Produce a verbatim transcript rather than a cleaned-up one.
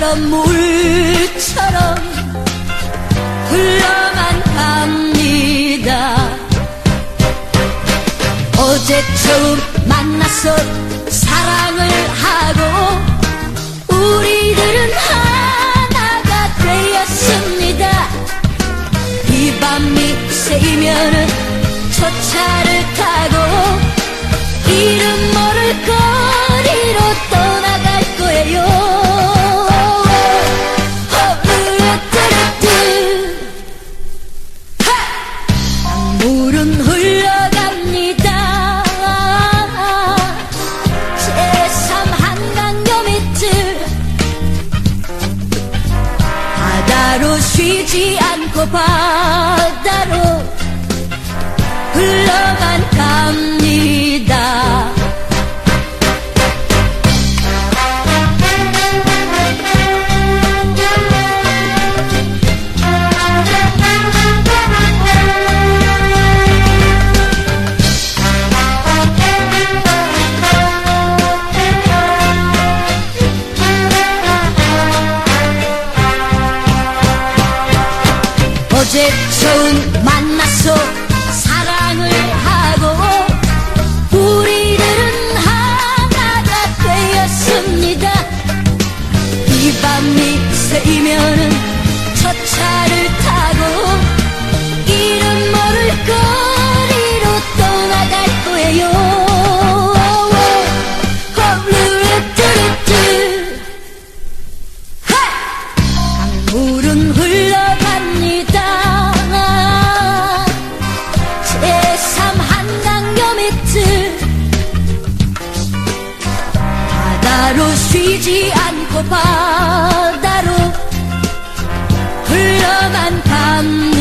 물처럼 물처럼 흘러만 갑니다. 어제 처음 만나서 사랑을 하고 우리들은 하나가 되었습니다. 이 밤이 새이면은 첫 차를 타고 이름 모를 거리로 떠나갈 거예요. 강물은 흘러갑니다. 제삼 한강교 밑을 바다로 쉬지 않고 바다로 흘러만 갑니다. 어제 처음 만나서 사랑을 하고 우리들은 하나가 되었습니다. 이 밤이 새이면은 첫 차를 타고 이름 모를 거리로 떠나갈 거예요. 강물은 흘러갑니다. 제삼 한강교 밑을 바다로 쉬지 않고 바다로 흘러만 갑니다.